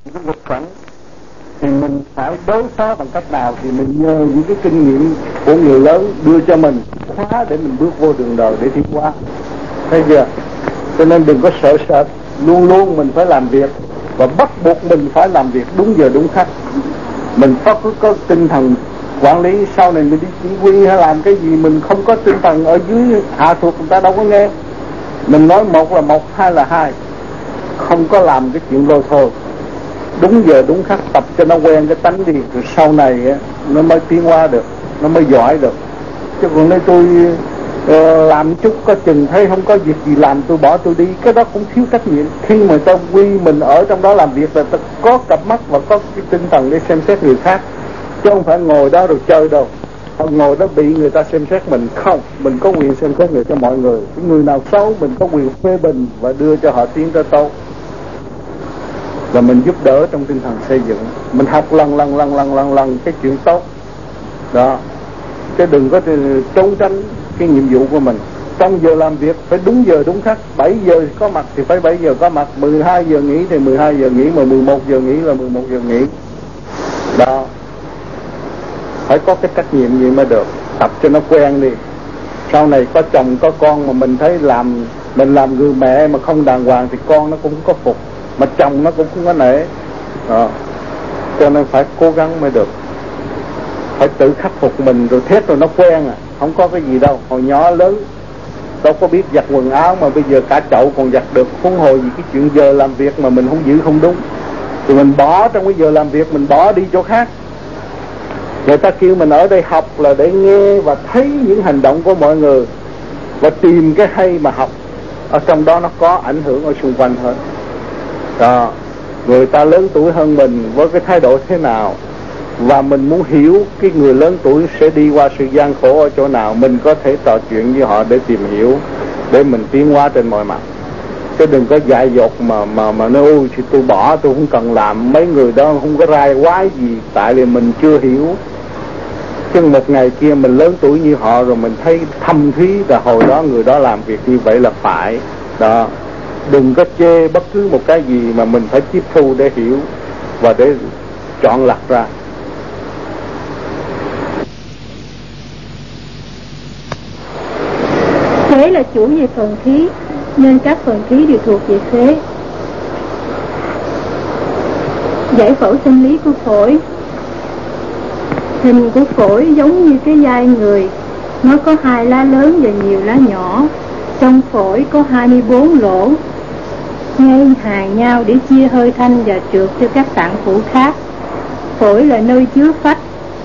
cái vật phẩm thì mình phải đối phó bằng cách nào, thì mình nhờ những cái kinh nghiệm của người lớn đưa cho mình khóa để mình bước vô đường đời để tiến hóa. Thấy chưa? Cho nên đừng có sợ sệt, luôn luôn mình phải làm việc và bắt buộc mình phải làm việc đúng giờ đúng khắc. Mình có tinh thần quản lý, sau này mình đi chỉ huy hay làm cái gì mình không có tinh thần ở dưới hạ thuộc người ta đâu có nghe. Mình nói một là một, hai là hai, không có làm cái chuyện lôi thôi, đúng giờ đúng khắc, tập cho nó quen cái tánh đi, rồi sau này á, nó mới tiến hóa được, nó mới giỏi được. Chứ còn nếu tôi làm chút có chừng thấy không có việc gì làm tôi bỏ tôi đi, cái đó cũng thiếu trách nhiệm. Khi mà ta quy mình ở trong đó làm việc là ta có cặp mắt và có cái tinh thần để xem xét người khác, chứ không phải ngồi đó rồi chơi đâu. Không ngồi đó bị người ta xem xét mình, không, mình có quyền xem xét người cho mọi người. Cái người nào xấu mình có quyền phê bình và đưa cho họ tiến tới tốt, và mình giúp đỡ trong tinh thần xây dựng. Mình học lần cái chuyện tốt đó, chứ đừng có trốn tránh cái nhiệm vụ của mình. Trong giờ làm việc phải đúng giờ đúng khắc, 7 giờ có mặt thì phải 7 giờ có mặt, 12 giờ nghỉ thì 12 giờ nghỉ, mà 11 giờ nghỉ là 11 giờ nghỉ đó. Phải có cái trách nhiệm gì mới được, tập cho nó quen đi. Sau này có chồng có con mà mình thấy mình làm người mẹ mà không đàng hoàng thì con nó cũng có phục, mà chồng nó cũng không có nể đó. Cho nên phải cố gắng mới được, phải tự khắc phục mình rồi thét rồi nó quen à. Không có cái gì đâu, hồi nhỏ lớn đâu có biết giặt quần áo mà bây giờ cả chậu còn giặt được, huống hồ gì cái chuyện giờ làm việc mà mình không giữ không đúng, thì mình bỏ trong cái giờ làm việc, mình bỏ đi chỗ khác. Người ta kêu mình ở đây học là để nghe và thấy những hành động của mọi người và tìm cái hay mà học. Ở trong đó nó có ảnh hưởng ở xung quanh hết đó. Người ta lớn tuổi hơn mình với cái thái độ thế nào, và mình muốn hiểu cái người lớn tuổi sẽ đi qua sự gian khổ ở chỗ nào, mình có thể trò chuyện với họ để tìm hiểu, để mình tiến hóa trên mọi mặt. Chứ đừng có dại dột mà nói ôi thì tôi bỏ, tôi không cần làm. Mấy người đó không có rai quái gì, tại vì mình chưa hiểu. Chứ một ngày kia mình lớn tuổi như họ rồi mình thấy thâm thúy là hồi đó người đó làm việc như vậy là phải đó. Đừng có chê bất cứ một cái gì mà mình phải tiếp thu để hiểu và để chọn lọc ra. Thế là chủ về phần khí, nên các phần khí đều thuộc về thế. Giải phẫu sinh lý của phổi. Hình của phổi giống như cái vai người, nó có 2 lá lớn và nhiều lá nhỏ. Trong phổi có 24 lỗ ngay hàng nhau để chia hơi thanh và trượt cho các tạng phủ khác. Phổi là nơi chứa phách.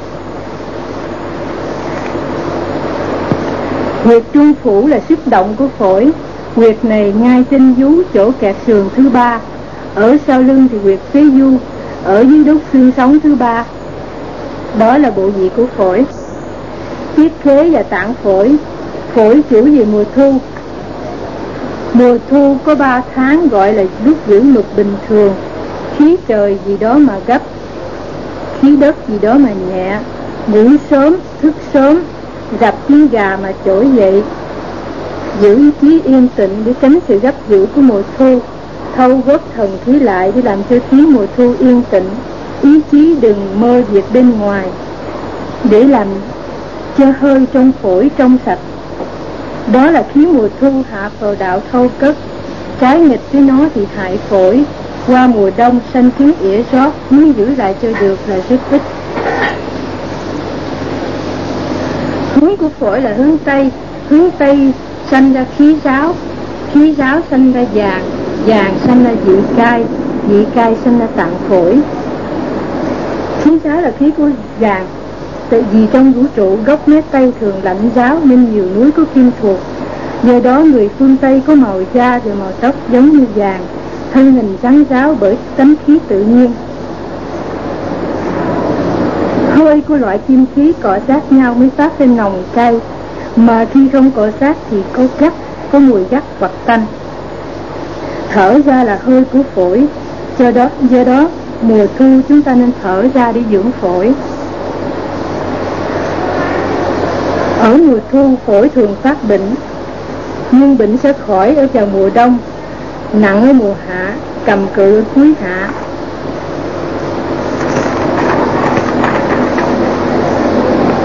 Huyệt trung phủ là sức động của phổi. Huyệt này ngay trên vú chỗ kẹt sườn thứ 3. Ở sau lưng thì huyệt phế du, ở dưới đốt xương sống thứ 3. Đó là bộ vị của phổi. Tiết khế và tạng phổi. Phổi chủ về mùa thu. Mùa thu có 3 tháng gọi là lúc giữ mực bình thường. Khí trời gì đó mà gấp, khí đất gì đó mà nhẹ. Ngủ sớm, thức sớm, gặp tiếng gà mà trỗi dậy. Giữ ý chí yên tĩnh để tránh sự gấp rút của mùa thu. Thâu góp thần khí lại để làm cho khí mùa thu yên tĩnh. Ý chí đừng mơ việc bên ngoài, để làm cho hơi trong phổi trong sạch. Đó là khí mùa thu hạ vào đạo thâu cất. Trái nghịch với nó thì hại phổi. Qua mùa đông sanh chứng ỉa rót, muốn giữ lại cho được là rất ít. Hướng của phổi là hướng Tây. Hướng Tây sanh ra khí giáo, khí giáo sanh ra vàng, vàng sanh ra vị cai, vị cai sanh ra tạng phổi. Khí giáo là khí của vàng. Tại vì trong vũ trụ gốc mé Tây thường lạnh giáo nên nhiều núi có kim thuộc. Do đó người phương Tây có màu da và màu tóc giống như vàng, thân hình trắng ráo bởi tánh khí tự nhiên. Hơi của loại kim khí cọ sát nhau mới phát lên nồng cay, mà khi không cọ sát thì có gắt, có mùi gắt hoặc tanh. Thở ra là hơi của phổi, do đó mùa thu chúng ta nên thở ra để dưỡng phổi. Ở mùa thu phổi thường phát bệnh, nhưng bệnh sẽ khỏi ở vào mùa đông, nặng ở mùa hạ, cầm cự ở cuối hạ.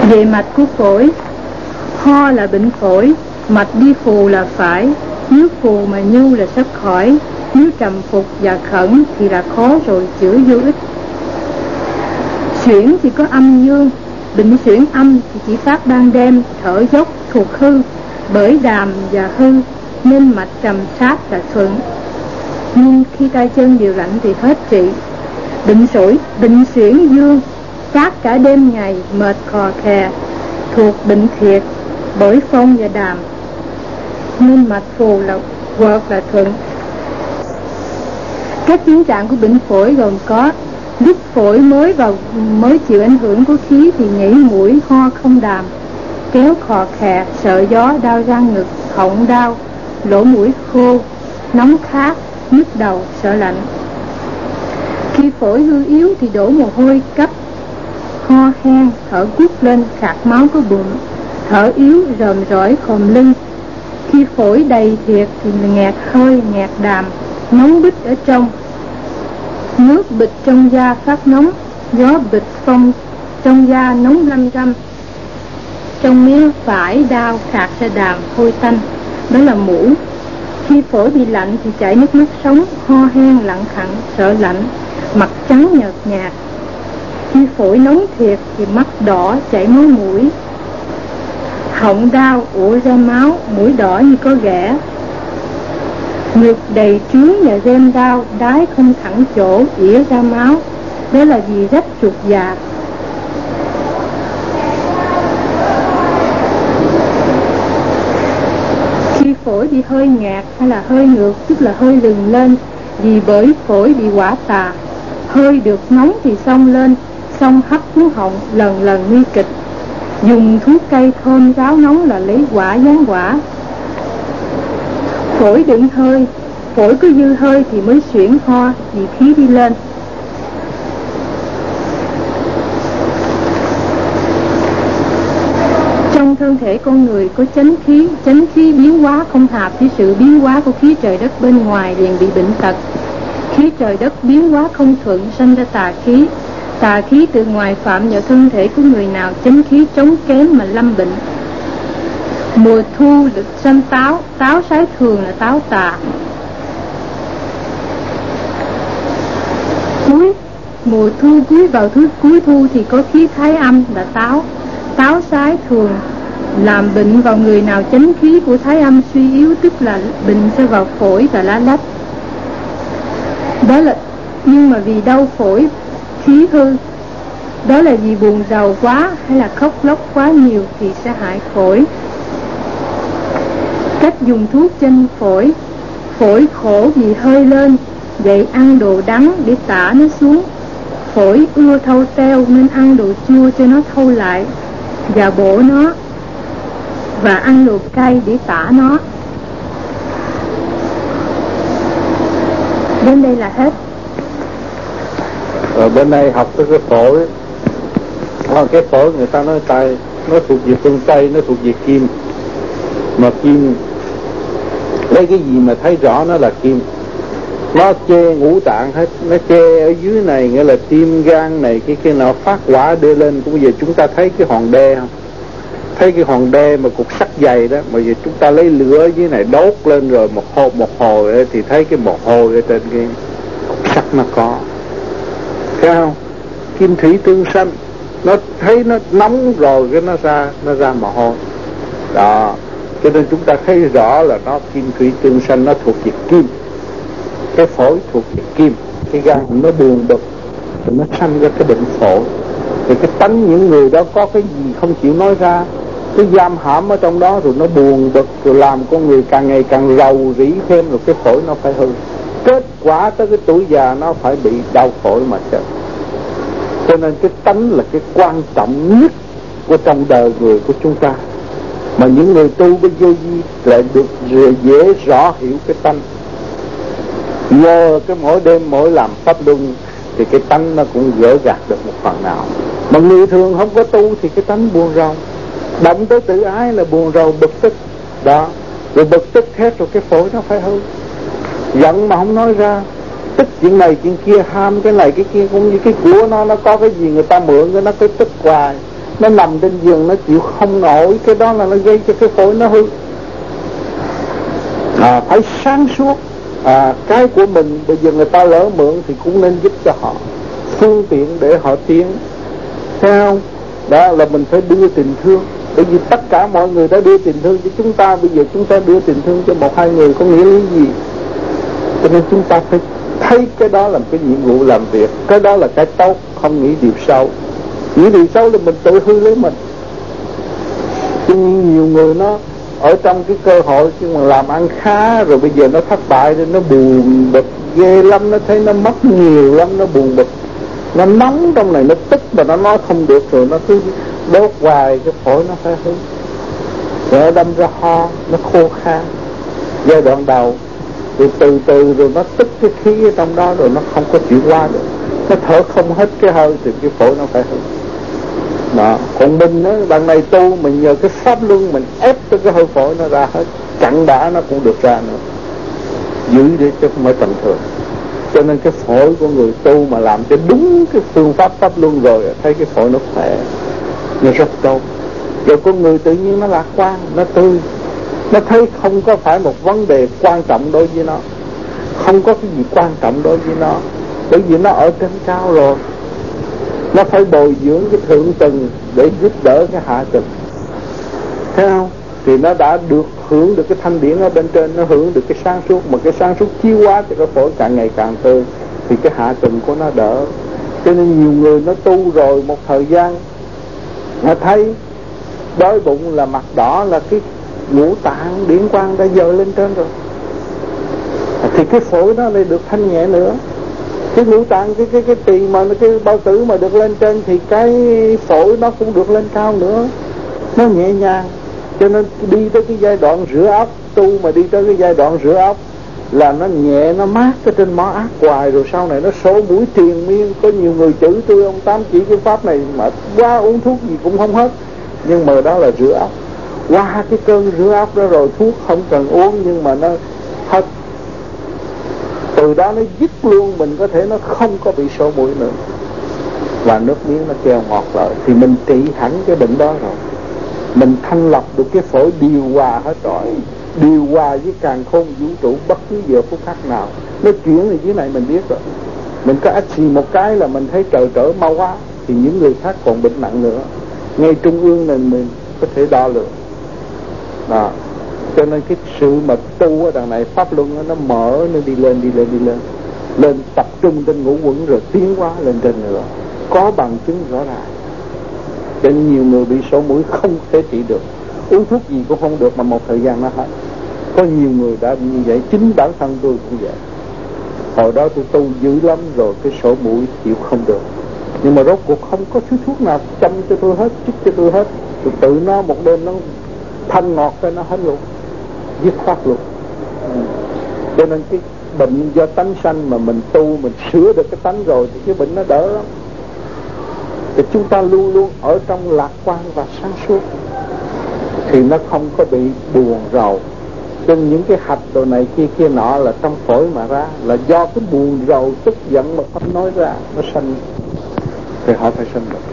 Về mạch của phổi, ho là bệnh phổi, mạch đi phù là phải. Nếu phù mà nhu là sắp khỏi, nếu trầm phục và khẩn thì là khó rồi, chữa vô ích. Suyễn thì có âm dương, bệnh suyễn âm thì chỉ phát ban đêm, thở dốc thuộc hư, bởi đàm và hư nên mạch trầm sát là thuận. Nhưng khi tay chân đều lạnh thì hết trị. Bệnh suyễn dương phát cả đêm ngày, mệt khò khè, thuộc bệnh thiệt, bởi phong và đàm nên mạch phù là quợt là thuận. Các biến trạng của bệnh phổi gồm có: lúc phổi mới chịu ảnh hưởng của khí thì nhảy mũi, ho không đàm, kéo khò khè, sợ gió, đau răng ngực, họng đau, lỗ mũi khô, nóng khát, nhức đầu, sợ lạnh. Khi phổi hư yếu thì đổ mồ hôi cấp, ho hen, thở gút lên, khạc máu có bụng, thở yếu, rờm rõi, khòm lưng. Khi phổi đầy thiệt thì nghẹt hơi, nghẹt đàm, nóng bít ở trong, nước bịch trong da phát nóng, gió bịch phong trong da nóng răm răm, trong mé phải đau, khạc ra đàm, hôi tanh, đó là mũ. Khi phổi bị lạnh thì chảy nước mắt sống, ho hen, lặng khặng, sợ lạnh, mặt trắng nhợt nhạt. Khi phổi nóng thiệt thì mắt đỏ, chảy máu mũi, họng đau, ủa ra máu, mũi đỏ như có ghẻ, ngực đầy trướng và rem đau, đái không thẳng chỗ, ỉa ra máu, đó là vì rách ruột già. Khi phổi bị hơi ngạt hay là hơi ngược, tức là hơi lừng lên, vì bởi phổi bị quả tà, hơi được nóng thì xông lên, xông hấp xuống họng, lần lần nguy kịch. Dùng thuốc cây thơm ráo nóng là lấy quả giáng quả. Phổi đựng hơi, phổi có dư hơi thì mới suyễn ho, vì khí đi lên. Trong thân thể con người có chánh khí biến hóa không hợp với sự biến hóa của khí trời đất bên ngoài liền bị bệnh tật. Khí trời đất biến hóa không thuận sanh ra tà khí từ ngoài phạm vào thân thể của người nào, chánh khí chống kém mà lâm bệnh. Mùa thu được sanh táo sái thường là táo tà. Mùa thu cuối thu thì có khí thái âm là táo sái thường làm bệnh vào người nào chánh khí của thái âm suy yếu, tức là bệnh sẽ vào phổi và lá lách. Đó là nhưng mà vì đau phổi khí hư, đó là vì buồn rầu quá hay là khóc lóc quá nhiều thì sẽ hại phổi. Cách dùng thuốc trên phổi khổ vì hơi lên, vậy ăn đồ đắng để tả nó xuống. Phổi ưa thâu teo nên ăn đồ chua cho nó thâu lại và bổ nó, và ăn đồ cay để tả nó. Đến đây là hết. Ở bên này học cái phổi, cái phổi người ta nói tay nó thuộc về phương Tây, nó thuộc về kim, mà kim lấy cái gì mà thấy rõ nó là kim. Nó chê ngũ tạng hết, nó chê ở dưới này nghĩa là tim gan này cái nào phát quả đưa lên. Cũng bây giờ chúng ta thấy cái hòn đê không, thấy cái hòn đê mà cục sắt dày đó, mà giờ chúng ta lấy lửa ở dưới này đốt lên rồi một hồi thì thấy cái mồ hôi ở trên cái cục sắt nó có, thấy không? Kim thủy tương sanh, nó thấy nó nóng rồi cái nó ra mồ hôi đó, cho nên chúng ta thấy rõ là nó kim thủy tương sanh, nó thuộc về kim. Cái phổi thuộc về kim, cái gan nó buồn bực rồi nó sanh ra cái bệnh phổi. Thì cái tánh những người đó có cái gì không chịu nói ra, cái giam hãm ở trong đó, rồi nó buồn bực, rồi làm con người càng ngày càng rầu rĩ thêm, rồi cái phổi nó phải hư. Kết quả tới cái tuổi già nó phải bị đau phổi mà chết. Cho nên cái tánh là cái quan trọng nhất của trong đời người của chúng ta, mà những người tu với vô vi lại được dễ rõ hiểu cái tánh. Nhờ cái mỗi đêm mỗi làm pháp luân thì cái tánh nó cũng gỡ gạt được một phần nào. Mà người thường không có tu thì cái tánh buồn rầu, động tới tự ái là buồn rầu bực tức đó, rồi bực tức hết rồi cái phổi nó phải hư. Giận mà không nói ra, tức chuyện này chuyện kia, ham cái này cái kia, cũng như cái của nó có cái gì người ta mượn cái nó cứ tức hoài, nó nằm trên giường nó chịu không nổi, cái đó là nó gây cho cái phổi nó hư. Phải sáng suốt. Cái của mình bây giờ người ta lỡ mượn thì cũng nên giúp cho họ phương tiện để họ tiến, thấy không? Đó là mình phải đưa tình thương, bởi vì tất cả mọi người đã đưa tình thương cho chúng ta, bây giờ chúng ta đưa tình thương cho một hai người có nghĩa lý gì? Cho nên chúng ta phải thấy cái đó là cái nhiệm vụ làm việc, cái đó là cái tốt, không nghĩ điều xấu. Nghĩ điều xấu là mình tự hư lấy mình. Nhưng nhiều người nó ở trong cái cơ hội nhưng mà làm ăn khá rồi bây giờ nó thất bại nên nó buồn bực ghê lắm, nó thấy nó mất nhiều lắm, nó buồn bực, nó nóng trong này, nó tức mà nó nói không được rồi nó cứ đốt hoài, cái phổi nó phải hư, rồi đâm ra ho, nó khô khan giai đoạn đầu, rồi từ từ rồi nó tức cái khí ở trong đó rồi nó không có chịu qua được, nó thở không hết cái hơi thì cái phổi nó phải hư. Đó. Còn mình á, đằng này tu mình nhờ cái pháp luân mình ép cho cái hơi phổi nó ra hết, cặn bã nó cũng được ra nữa, giữ để cho không phải tầm thường. Cho nên cái phổi của người tu mà làm cho đúng cái phương pháp pháp luân rồi, thấy cái phổi nó khỏe, nó rất tốt. Rồi con người tự nhiên nó lạc quan, nó tươi, nó thấy không có phải một vấn đề quan trọng đối với nó, không có cái gì quan trọng đối với nó, bởi vì nó ở trên cao rồi. Nó phải bồi dưỡng cái thượng tầng để giúp đỡ cái hạ tầng, thấy không? Thì nó đã được hưởng được cái thanh điển ở bên trên, nó hưởng được cái sáng suốt, mà cái sáng suốt chiếu hóa thì cái phổi càng ngày càng tươi, thì cái hạ tầng của nó đỡ. Cho nên nhiều người nó tu rồi một thời gian, nó thấy đói bụng là mặt đỏ là cái ngũ tạng điển quang đã dời lên trên rồi, thì cái phổi nó lại được thanh nhẹ nữa. Cái ngũ tạng, cái tỳ mà cái bao tử mà được lên trên thì cái phổi nó cũng được lên cao nữa, nó nhẹ nhàng. Cho nên đi tới cái giai đoạn rửa óc, tu mà đi tới cái giai đoạn rửa óc là nó nhẹ, nó mát cái trên mó ác hoài, rồi sau này nó sổ mũi triền miên. Có nhiều người chửi tôi, ông Tám chỉ cái pháp này mà quá uống thuốc gì cũng không hết, nhưng mà đó là rửa óc. Qua cái cơn rửa óc đó rồi thuốc không cần uống, nhưng mà nó hết. Từ đó nó dứt luôn, mình có thể nó không có bị sổ mũi nữa, và nước miếng nó kêu ngọt lại, thì mình trị hẳn cái bệnh đó rồi. Mình thanh lọc được cái phổi, điều hòa hết rồi, điều hòa với càn khôn vũ trụ bất cứ giờ phút khác nào. Nó chuyển thì dưới này mình biết rồi. Mình có ách xì một cái là mình thấy trời trở mau quá, thì những người khác còn bệnh nặng nữa. Ngay trung ương này mình có thể đo lường đó. Cho nên cái sự mà tu ở đằng này pháp luân nó mở, nó đi lên lên tập trung trên ngũ quẩn rồi tiến hóa lên trên nữa, có bằng chứng rõ ràng. Cho nên nhiều người bị sổ mũi không thể trị được, uống thuốc gì cũng không được, mà một thời gian nó hết. Có nhiều người đã như vậy, chính bản thân tôi cũng vậy. Hồi đó tôi tu dữ lắm rồi, cái sổ mũi chịu không được, nhưng mà rốt cuộc không có thứ thuốc nào chăm cho tôi hết, chích cho tôi hết. Tôi tự nó một đêm nó thanh ngọt cho nó hết luôn, dứt khoát luôn. Cho nên cái bệnh do tánh sanh mà mình tu, mình sửa được cái tánh rồi thì cái bệnh nó đỡ lắm. Thì chúng ta luôn luôn ở trong lạc quan và sáng suốt, thì nó không có bị buồn rầu. Trên những cái hạch đồ này kia nọ là trong phổi mà ra, là do cái buồn rầu tức giận mà không nói ra, nó sanh, thì họ phải sanh bệnh.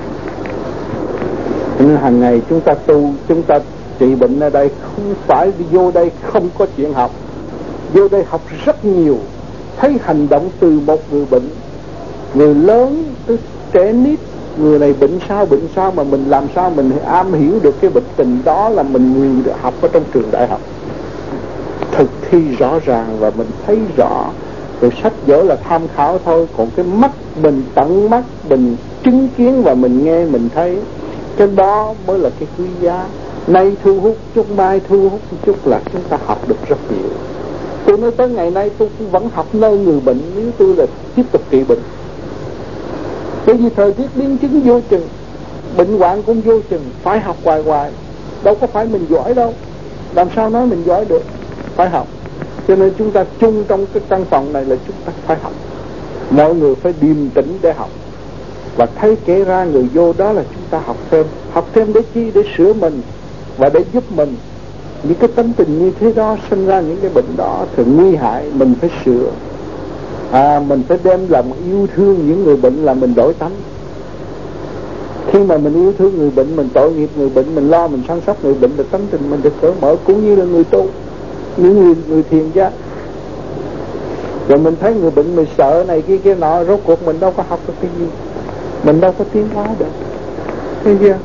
Nên hàng ngày chúng ta tu, chúng ta trị bệnh ở đây, không phải đi vô đây không có chuyện học. Vô đây học rất nhiều, thấy hành động từ một người bệnh, người lớn tới trẻ nít, người này bệnh sao mà mình làm sao mình am hiểu được cái bệnh tình đó, là mình người học ở trong trường đại học, thực thi rõ ràng và mình thấy rõ. Rồi sách vở là tham khảo thôi, còn cái mắt mình, tận mắt mình chứng kiến và mình nghe mình thấy, cái đó mới là cái quý giá. Nay thu hút chút, mai thu hút chút là chúng ta học được rất nhiều. Tôi nói tới ngày nay tôi cũng vẫn học nơi người bệnh, nếu tôi là tiếp tục trị bệnh. Bởi vì thời tiết biến chứng vô chừng, bệnh hoạn cũng vô chừng, phải học hoài. Đâu có phải mình giỏi đâu, làm sao nói mình giỏi được, phải học. Cho nên chúng ta chung trong cái căn phòng này là chúng ta phải học. Mọi người phải điềm tĩnh để học, và thấy kể ra người vô đó là chúng ta học thêm. Học thêm để chi? Để sửa mình và để giúp mình. Những cái tánh tình như thế đó sinh ra những cái bệnh đó thì nguy hại, mình phải sửa. Mình phải đem lòng yêu thương những người bệnh là mình đổi tánh. Khi mà mình yêu thương người bệnh, mình tội nghiệp người bệnh, mình lo, mình săn sóc người bệnh, được tánh tình mình được cởi mở, cũng như là người tu, những người thiền giác. Rồi mình thấy người bệnh mình sợ này kia nọ, rốt cuộc mình đâu có học được cái gì, mình đâu có tiến hóa được, thấy chưa?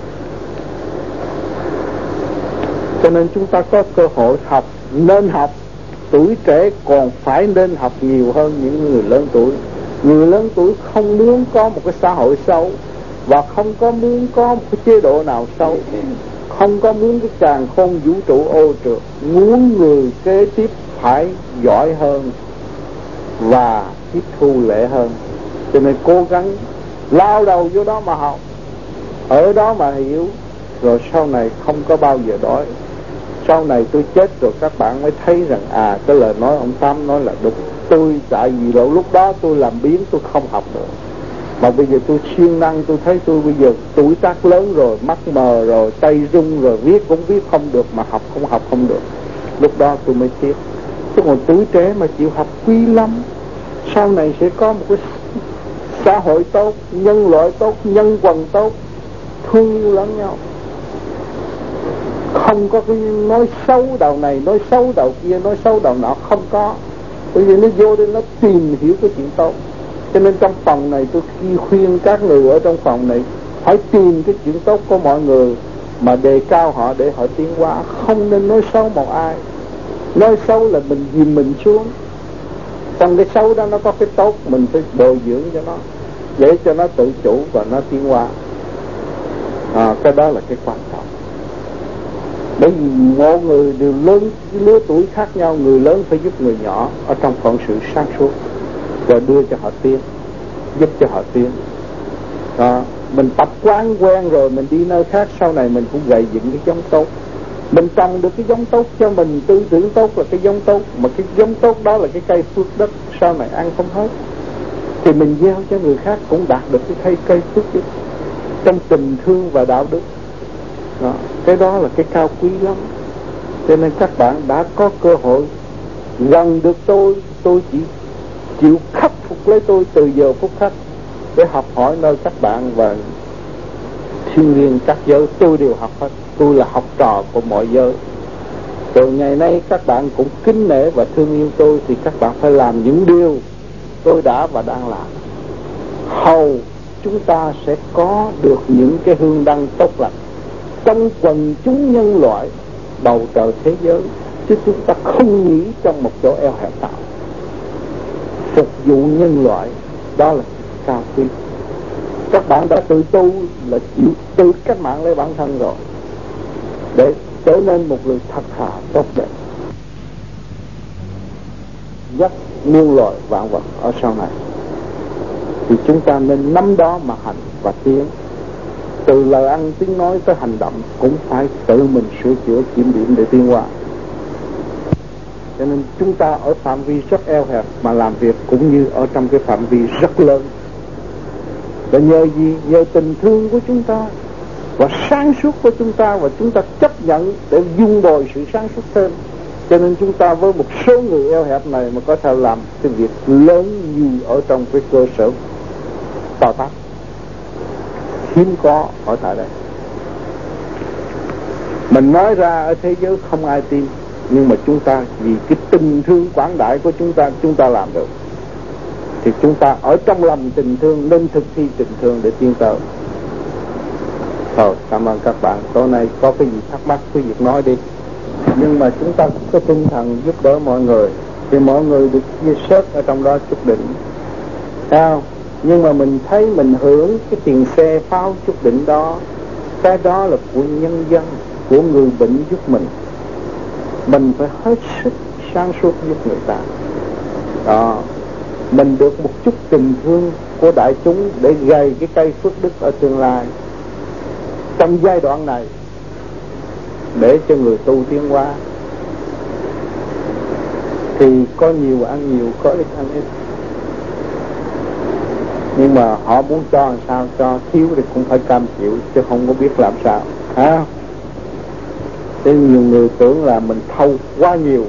Cho nên chúng ta có cơ hội học, nên học. Tuổi trẻ còn phải nên học nhiều hơn những người lớn tuổi. Người lớn tuổi không muốn có một cái xã hội xấu, và không có muốn có một cái chế độ nào xấu, không có muốn cái càn khôn vũ trụ ô trượt, muốn người kế tiếp phải giỏi hơn và tiếp thu lệ hơn. Cho nên cố gắng lao đầu vô đó mà học, ở đó mà hiểu, rồi sau này không có bao giờ đói. Sau này tôi chết rồi các bạn mới thấy rằng cái lời nói ông Tám nói là đúng. Tôi tại vì lúc đó tôi làm biến, tôi không học nữa. Mà bây giờ tôi siêng năng, tôi thấy tôi bây giờ tuổi tác lớn rồi, mắt mờ rồi, tay rung rồi, viết cũng viết không được, mà học không được. Lúc đó tôi mới tiếc. Chứ còn tuổi trẻ mà chịu học quý lắm. Sau này sẽ có một cái xã hội tốt, nhân loại tốt, nhân quần tốt, thương yêu lẫn nhau. Không có cái nói xấu đầu này, nói xấu đầu kia, nói xấu đầu nọ, không có. Bởi vì nó vô đây nó tìm hiểu cái chuyện tốt. Cho nên trong phòng này tôi khuyên các người ở trong phòng này phải tìm cái chuyện tốt của mọi người mà đề cao họ để họ tiến hóa. Không nên nói xấu một ai. Nói xấu là mình dìm mình xuống. Trong cái xấu đó nó có cái tốt, mình phải bồi dưỡng cho nó, để cho nó tự chủ và nó tiến hóa. Cái đó là cái quan trọng. Bởi vì mỗi người đều lớn, lứa tuổi khác nhau. Người lớn phải giúp người nhỏ ở trong phận sự sáng suốt, rồi đưa cho họ tiến, giúp cho họ tiến. Mình tập quán quen rồi, mình đi nơi khác, sau này mình cũng gầy dựng cái giống tốt. Mình trồng được cái giống tốt cho mình, tư tưởng tốt là cái giống tốt, mà cái giống tốt đó là cái cây phước đất, sau này ăn không hết, thì mình gieo cho người khác cũng đạt được cái cây phước đức trong tình thương và đạo đức. Cái đó là cái cao quý lắm. Cho nên các bạn đã có cơ hội gần được tôi chỉ chịu khắc phục lấy tôi từ giờ phút khắc để học hỏi nơi các bạn, và thiên liêng các giới tôi đều học hết. Tôi là học trò của mọi giới. Rồi ngày nay các bạn cũng kính nể và thương yêu tôi, thì các bạn phải làm những điều tôi đã và đang làm. Hầu chúng ta sẽ có được những cái hương đăng tốt lành trong quần chúng nhân loại, bầu trời thế giới, chứ chúng ta không nghĩ trong một chỗ eo hẹp nào. Phục vụ nhân loại, đó là cao quý. Các bạn đã tự tu là chịu tự cách mạng lấy bản thân rồi, để trở nên một người thật thà tốt đẹp, dắt muôn loài vạn vật ở sau này. Thì chúng ta nên nắm đó mà hành và tiến. Từ lời ăn tiếng nói tới hành động cũng phải tự mình sửa chữa kiểm điểm để tiến hóa. Cho nên chúng ta ở phạm vi rất eo hẹp mà làm việc cũng như ở trong cái phạm vi rất lớn. Và nhờ gì? Nhờ tình thương của chúng ta và sáng suốt của chúng ta, và chúng ta chấp nhận để dung bồi sự sáng suốt thêm. Cho nên chúng ta với một số người eo hẹp này mà có thể làm cái việc lớn như ở trong cái cơ sở to tát hiếm có ở tại đây. Mình nói ra ở thế giới không ai tin, nhưng mà chúng ta vì cái tình thương quảng đại của chúng ta làm được. Thì chúng ta ở trong lòng tình thương nên thực thi tình thương để tiến tới. Thôi, cảm ơn các bạn. Tối nay có cái gì thắc mắc cứ việc nói đi. Nhưng mà chúng ta có tinh thần giúp đỡ mọi người, thì mọi người được chia sớt ở trong đó chút đỉnh. Sao? Nhưng mà mình thấy mình hưởng cái tiền xe pháo chút đỉnh đó, cái đó là của nhân dân, của người bệnh giúp mình. Mình phải hết sức sáng suốt giúp người ta. Đó. Mình được một chút tình thương của đại chúng để gầy cái cây phước đức ở tương lai, trong giai đoạn này, để cho người tu tiến hóa. Thì có nhiều ăn nhiều, có ít ăn ít. Nhưng mà họ muốn cho làm sao cho, thiếu thì cũng phải cam chịu, chứ không có biết làm sao. Thế nhiều người tưởng là mình thâu quá nhiều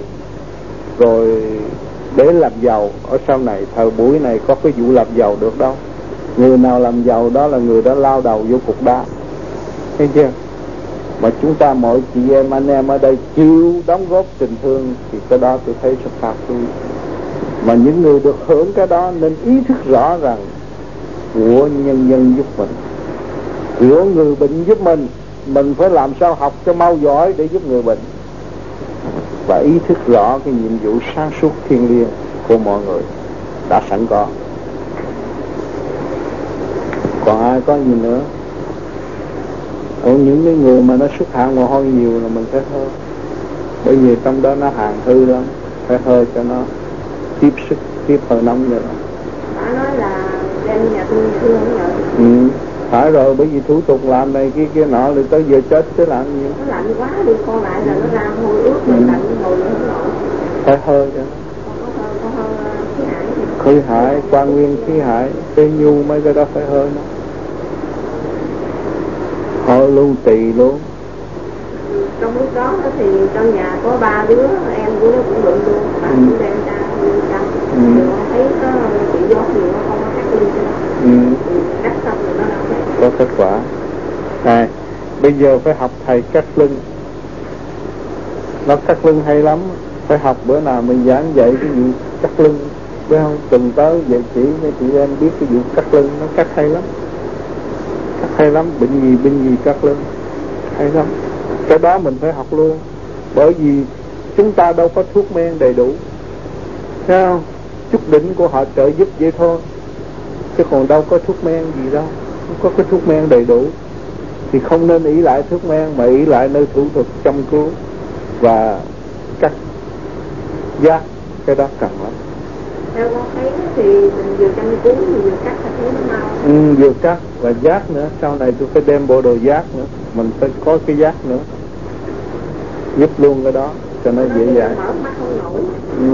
rồi để làm giàu ở sau này. Thời buổi này có cái vụ làm giàu được đâu. Người nào làm giàu đó là người đó lao đầu vô cục đá, thấy chưa? Mà chúng ta mỗi chị em anh em ở đây chịu đóng góp tình thương thì cái đó tôi thấy rất cao quý. Mà những người được hưởng cái đó nên ý thức rõ rằng của nhân dân giúp mình, của người bệnh giúp mình phải làm sao học cho mau giỏi để giúp người bệnh, và ý thức rõ cái nhiệm vụ sáng suốt thiêng liêng của mọi người đã sẵn có. Còn ai có gì nữa? Còn những cái người mà nó xuất hạn mồ hôi nhiều là mình phải hơi, bởi vì trong đó nó hàng hư lắm, phải hơi cho nó tiếp sức, tiếp hơi nóng nữa. Bà nói là đem nhà tôi thương rồi. Phải rồi, bởi vì thủ tục làm này kia nọ rồi tới giờ chết chứ làm gì. Nó lạnh quá đi, con lại là nó ra hôi ướt rồi lạnh ngồi nữa nổi. Phải hơi cho nó. Có khí hải. Khí hải, quan nguyên khí hải, cái nhu mấy cái đó phải hơi nó. Hơi luôn tỳ luôn. Trong lúc đó thì trong nhà có 3 đứa, em của nó cũng bệnh luôn, bà cũng đem ra nuôi chăm. Rồi thấy có chị gió nhiều, nó không có cắt lưng cho nó. Cắt xong rồi nó đâu có kết quả. Này, bây giờ phải học thầy cắt lưng. Nó cắt lưng hay lắm. Phải học bữa nào mình giảng dạy cái vụ cắt lưng, biết không? Tuần tới dạy chỉ mấy chị em biết cái vụ cắt lưng, nó cắt hay lắm. Cắt hay lắm, bệnh gì cắt lưng hay lắm. Cái đó mình phải học luôn. Bởi vì chúng ta đâu có thuốc men đầy đủ, thấy không? Chút đỉnh của họ trợ giúp vậy thôi, chứ còn đâu có thuốc men gì đâu. Không có cái thuốc men đầy đủ thì không nên ỷ lại thuốc men, mà ỷ lại nơi thủ thuật chăm cứu và cắt giác. Cái đó cần lắm. Theo con thấy thì mình vừa chăm cứu vừa cắt là thấy nó mau. Vừa cắt và giác nữa. Sau này tôi phải đem bộ đồ giác nữa, mình phải có cái giác nữa, giúp luôn cái đó cho nó dễ dàng. Mở mắt không nổi.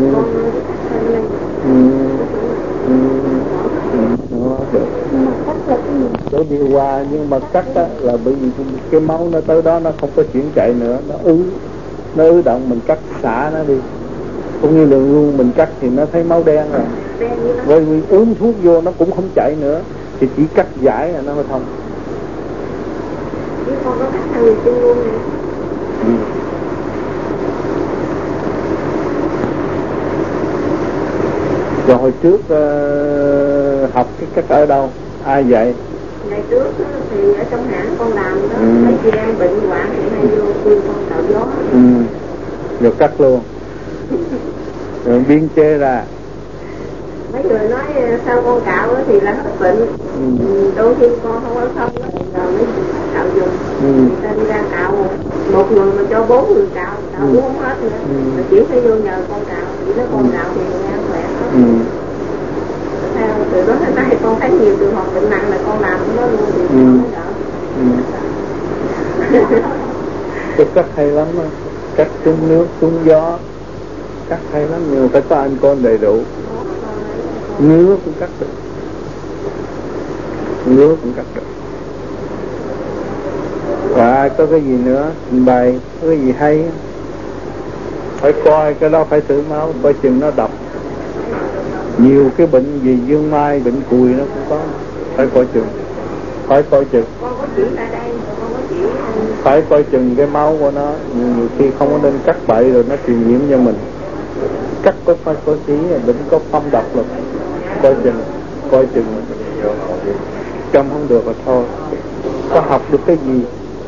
Để đi qua, nhưng mà cắt á, là bởi vì cái máu nó tới đó nó không có chuyển chạy nữa, nó ứ động, mình cắt xả nó đi. Cũng như lượng luôn mình cắt thì nó thấy máu đen rồi, bởi vì uống thuốc vô nó cũng không chạy nữa, thì chỉ cắt giải là nó mới thông. Chứ con có cắt thằng chân luôn này. Rồi hồi trước học cái cách ở đâu? Ai dạy? Ngày trước thì ở trong hãng con làm đó, mấy chị em bệnh hoạn thì hay vô khuyên con cạo gió. Rồi cắt luôn. Rồi biên chê ra. Mấy người nói sao con cạo thì là hết bệnh. Đôi khi con không ở không rồi mấy người cạo dùng. Người ta đi ra cạo một người mà cho 4 người cạo cũng không hết nữa. Mà chỉ phải vô nhờ con cạo, chỉ nói con cạo thì nghe khỏe hết. Theo từ đó đến nay con thấy nhiều trường hợp bệnh nặng là con làm nó luôn thì con mới đỡ. Cái cắt hay lắm đó. Cắt trúng nước, trúng gió, cắt hay lắm, nhưng mà phải có anh con đầy đủ. Ngứa cũng cắt được, ngứa cũng cắt được. Và ai có cái gì nữa trình bày, có cái gì hay phải coi cái đó, phải thử máu coi chừng nó độc. Nhiều cái bệnh gì dương mai, bệnh cùi nó cũng có, phải coi chừng, phải coi chừng. Phải coi chừng cái máu của nó, nhiều khi không có nên cắt bậy rồi nó truyền nhiễm cho mình. Cắt có phải có chí, bệnh có phong độc là coi chừng chăm không được là thôi. Có học được cái gì,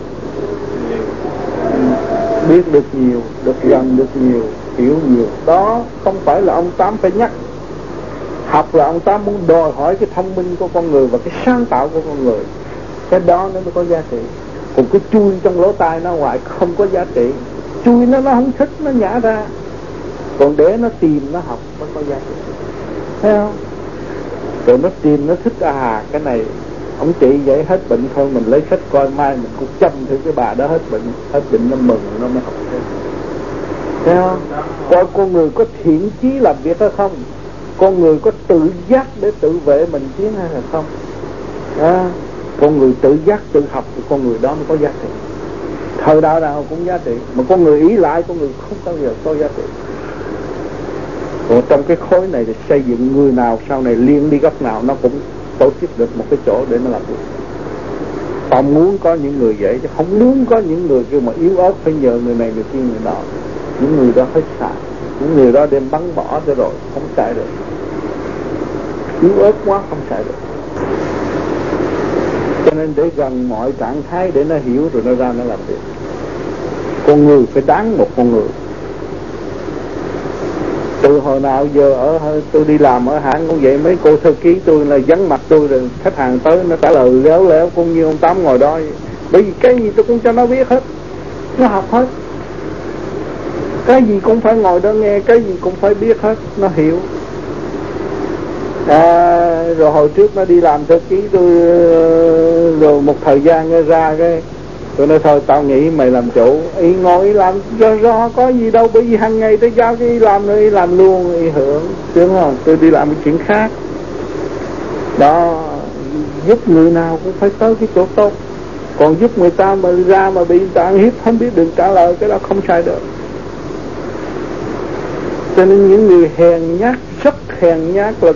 biết được nhiều, được gần được nhiều, hiểu nhiều. Đó không phải là ông Tám phải nhắc. Học là ông Tám muốn đòi hỏi cái thông minh của con người và cái sáng tạo của con người. Cái đó nó mới có giá trị. Còn cái chui trong lỗ tai nó ngoài không có giá trị. Chui nó không thích, nó nhả ra. Còn để nó tìm, nó học mới có giá trị. Thấy không? Rồi nó tìm, nó thích cái này ông chị vậy hết bệnh thôi, mình lấy sách coi mai mình cũng chăm thử cái bà đó hết bệnh nó mừng nó mới học thêm. Thấy không? Coi con người có thiện chí làm việc hay không, con người có tự giác để tự vệ mình chiến hay là không. Con người tự giác tự học thì con người đó mới có giá trị. Thời đạo nào cũng giá trị, mà con người ý lại con người không bao giờ có giá trị. Còn trong cái khối này thì xây dựng người nào sau này liên đi góc nào nó cũng tổ chức được một cái chỗ để nó làm việc. Họ muốn có những người vậy, chứ không muốn có những người kêu mà yếu ớt phải nhờ người này người kia người nọ. Những người đó hết xài, những người đó đem bắn bỏ cho rồi không xài được, yếu ớt quá không xài được. Cho nên để gần mọi trạng thái để nó hiểu rồi nó ra nó làm việc. Con người phải đáng một con người. Từ hồi nào giờ tôi đi làm ở hãng cũng vậy, mấy cô thư ký tôi là vắng mặt tôi rồi, khách hàng tới nó trả lời léo léo cũng như ông Tám ngồi đó. Bởi vì cái gì tôi cũng cho nó biết hết, nó học hết. Cái gì cũng phải ngồi đó nghe, cái gì cũng phải biết hết, nó hiểu. Rồi hồi trước nó đi làm thư ký tôi, rồi một thời gian ra cái tôi nói thôi tao nghĩ mày làm chủ, y ngồi y làm do có gì đâu, bởi vì hàng ngày tôi giao cái y làm rồi y làm luôn, y hưởng, đúng không? Tôi đi làm cái chuyện khác đó. Giúp người nào cũng phải tới cái chỗ tốt, còn giúp người ta mà ra mà bị người ta ăn hiếp không biết đừng trả lời, cái đó không sai được. Cho nên những người hèn nhát, rất hèn nhát là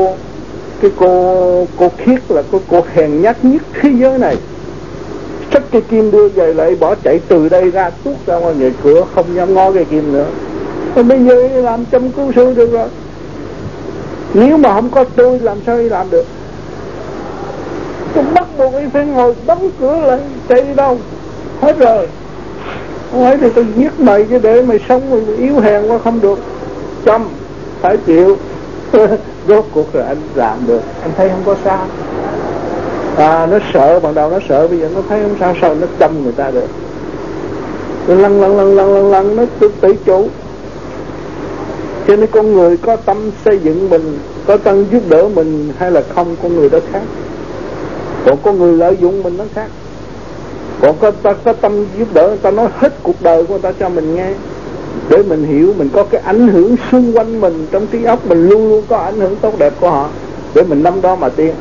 cô Khiết là cô hèn nhát nhất thế giới này. Xách cây kim đưa về lại bỏ chạy từ đây ra tuốt ra ngoài nhà cửa, không dám ngó cây kim nữa. Rồi bây giờ làm chăm cứu sư được rồi. Nếu mà không có tôi làm sao đi làm được? Tôi bắt buộc đi phải ngồi đóng cửa lại, chạy đi đâu? Hết rồi. Không ấy thì tôi giết mày chứ để mày sống mày yếu hèn quá không được. Chăm, phải chịu. Rốt cuộc rồi anh làm được, anh thấy không có sao. Nó sợ, ban đầu nó sợ, bây giờ nó thấy không sao, nó chăm người ta được. Rồi lần nó tự chủ. Cho nên con người có tâm xây dựng mình, có tâm giúp đỡ mình hay là không, con người đó khác. Còn con người lợi dụng mình nó khác. Còn có tâm giúp đỡ, người ta nói hết cuộc đời của người ta cho mình nghe, để mình hiểu, mình có cái ảnh hưởng xung quanh mình, trong trí óc mình luôn luôn có ảnh hưởng tốt đẹp của họ, để mình nắm đó mà tiến.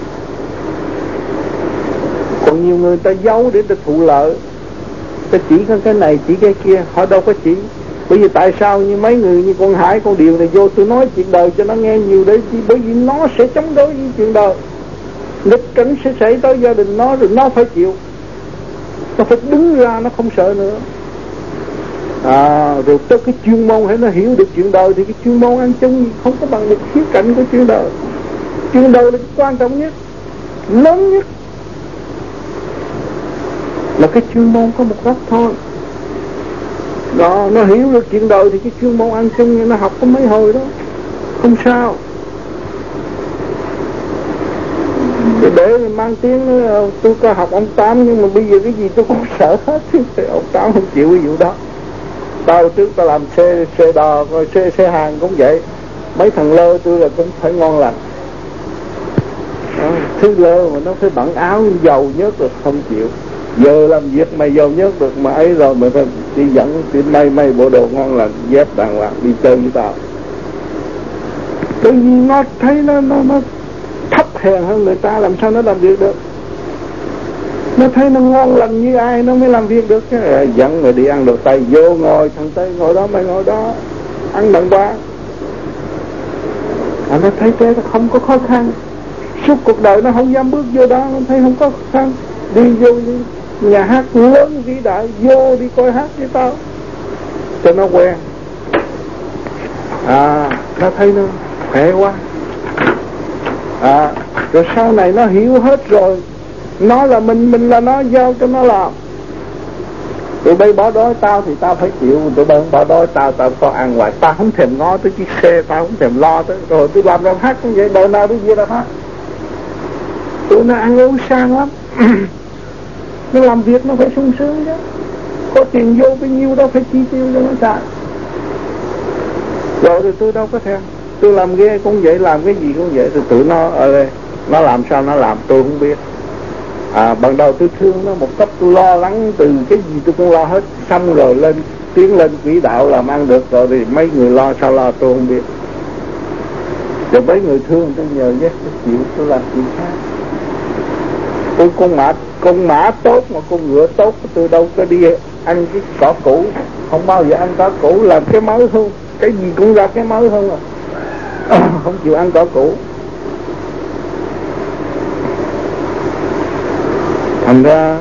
Còn nhiều người ta giấu để ta thụ lợi, ta chỉ có cái này chỉ cái kia, họ đâu có chỉ. Bởi vì tại sao như mấy người như con Hải con Điều này vô tôi nói chuyện đời cho nó nghe nhiều đấy, bởi vì nó sẽ chống đối với chuyện đời, nghịch cảnh sẽ xảy tới gia đình nó, rồi nó phải chịu, nó phải đứng ra, nó không sợ nữa. Rồi tới cái chuyên môn hay nó hiểu được chuyện đời thì cái chuyên môn ăn chung không có bằng được khía cạnh của chuyện đời. Chuyện đời là quan trọng nhất, lớn nhất, là cái chuyên môn có một góc thôi. Đó, nó hiểu được chuyện đời thì cái chuyên môn ăn chung nó học có mấy hồi đó, không sao. Để mang tiếng tôi có học ông Tám, nhưng mà bây giờ cái gì tôi cũng sợ hết. Ông Tám không chịu cái vụ đó. Tao trước tao làm xe đò, xe hàng cũng vậy. Mấy thằng lơ tôi là cũng phải ngon lành. Thứ lơ mà nó phải bận áo dầu nhớt được không chịu. Giờ làm việc mày dầu nhớt được mà ấy rồi mày phải đi dẫn, đi may bộ đồ ngon lành, dép đàng hoàng đi chơi với tao. Tự nhiên nó thấy nó thấp hèn hơn người ta, làm sao nó làm việc được. Nó thấy nó ngon lành như ai nó mới làm việc được. Dẫn người đi ăn đồ Tây, vô ngồi, thằng Tây ngồi đó mày ngồi đó, ăn đàng hoàng. Nó thấy thế nó không có khó khăn. Suốt cuộc đời nó không dám bước vô đó, nó thấy không có khó khăn. Đi vô nhà hát lớn vĩ đại, vô đi coi hát với tao cho nó quen. Nó thấy nó khỏe quá. Rồi sau này nó hiểu hết rồi, nó là mình là nó, giao cho nó làm. Tụi bay bỏ đói tao thì tao phải chịu, tụi bay bỏ đói tao có ăn hoài, tao không thèm ngó tới chiếc xe, tao không thèm lo tới. Rồi tôi làm ra hát cũng vậy, đời nào tôi về ra hát. Tụi nó ăn uống sang lắm. Nó làm việc nó phải sung sướng chứ, có tiền vô bao nhiêu đâu phải chi tiêu cho nó xài. Rồi thì tôi đâu có thèm. Tôi làm ghê cũng vậy, làm cái gì cũng vậy. Thì tụi nó ở đây, nó làm sao nó làm tôi không biết. Ban đầu tôi thương nó một cấp, tôi lo lắng từ cái gì tôi cũng lo hết. Xong rồi tiến lên quỹ đạo làm ăn được rồi thì mấy người lo sao lo tôi không biết. Rồi mấy người thương tôi nhờ với tôi chịu, tôi làm chuyện khác. Con mã tốt mà con ngựa tốt, tôi đâu có đi ăn cái cỏ cũ, không bao giờ ăn cỏ cũ, làm cái mới hơn, cái gì cũng ra cái mới hơn không chịu ăn cỏ cũ. Thành ra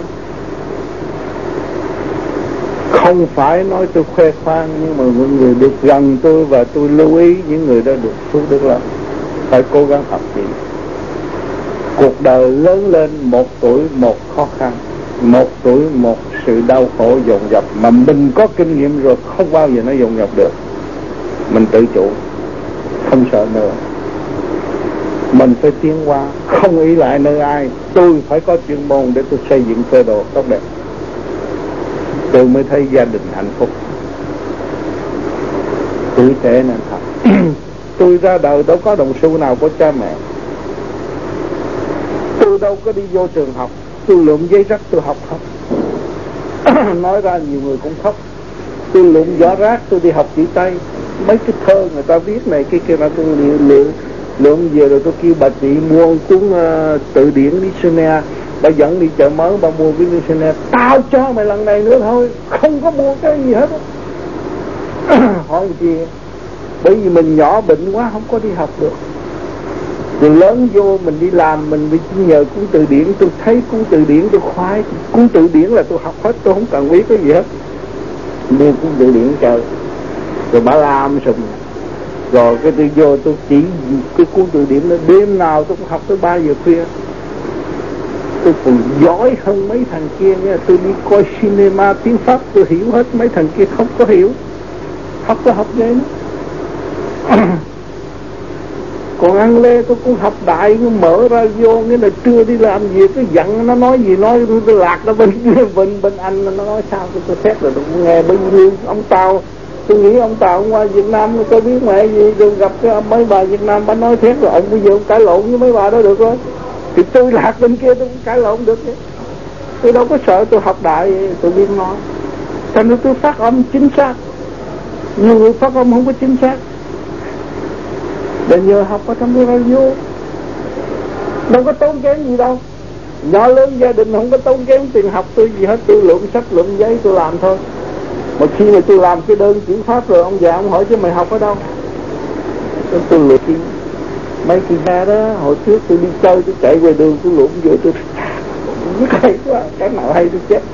không phải nói tôi khoe khoang, nhưng mà mọi người được gần tôi và tôi lưu ý những người đó được phước đức lắm. Phải cố gắng học gì. Cuộc đời lớn lên 1 tuổi 1 khó khăn, 1 tuổi 1 sự đau khổ dồn dập, mà mình có kinh nghiệm rồi không bao giờ nó dồn dập được. Mình tự chủ, không sợ nữa. Mình phải tiến qua, không ý lại nơi ai. Tôi phải có chuyên môn để tôi xây dựng cơ đồ tốt đẹp, tôi mới thấy gia đình hạnh phúc. Tuổi trẻ nên học. Tôi ra đời đâu có đồng xu nào của cha mẹ. Tôi đâu có đi vô trường học. Tôi lượm giấy rách tôi học khóc. Nói ra nhiều người cũng khóc. Tôi lượm giỏ rác tôi đi học chữ Tây. Mấy cái thơ người ta viết này kia kia là tôi lượm về rồi tôi kêu bà chị mua cuốn từ điển dictionary. Bà dẫn đi chợ mới bà mua cái dictionary. Tao cho mày lần này nữa thôi, không có mua cái gì hết. Hỏi gì? Bởi vì mình nhỏ bệnh quá không có đi học được. Rồi lớn vô mình đi làm, mình bị nhờ cuốn từ điển. Tôi thấy cuốn từ điển tôi khoái. Cuốn từ điển là tôi học hết, tôi không cần biết cái gì hết. Mua cuốn từ điển trời. Rồi bà làm sùm. Rồi cái tôi vô tôi chỉ cái cuốn từ điển đó, đêm nào tôi cũng học tới 3 giờ khuya. Tôi còn giỏi hơn mấy thằng kia nha. Tôi đi coi cinema tiếng Pháp tôi hiểu hết, mấy thằng kia không có hiểu. Học có học vậy đó. Còn ăn lê tôi cũng học đại, nó mở ra vô, nghĩa là trưa đi làm gì cái giận nó nói gì nói, tôi lạc nó bên Anh nó nói sao tôi xét rồi tôi nghe bao nhiêu ông Tàu. Tôi nghĩ ông Tàu ông qua Việt Nam nó có biết mẹ gì, rồi gặp cái mấy bà Việt Nam bà nói thét rồi ông bây giờ ông cãi lộn với mấy bà đó được rồi. Thì tôi lạc bên kia tôi cũng cãi lộn được chứ. Tôi đâu có sợ, tôi học đại tôi biết nói. Thành ra tôi phát âm chính xác. Nhiều người phát âm không có chính xác. Để nhờ học ở trong cái radio. Đâu có tốn kém gì đâu. Nhỏ lớn gia đình không có tốn kém tiền học tôi gì hết. Tôi lượm sách lượm giấy tôi làm thôi. Mà khi mà tôi làm cái đơn chuyển pháp rồi ông già ông hỏi chứ mày học ở đâu. Tôi lượm mấy cái ga đó. Hồi trước tôi đi chơi tôi chạy về đường tôi lượm vô tôi hay quá. Cái nào hay tôi chết.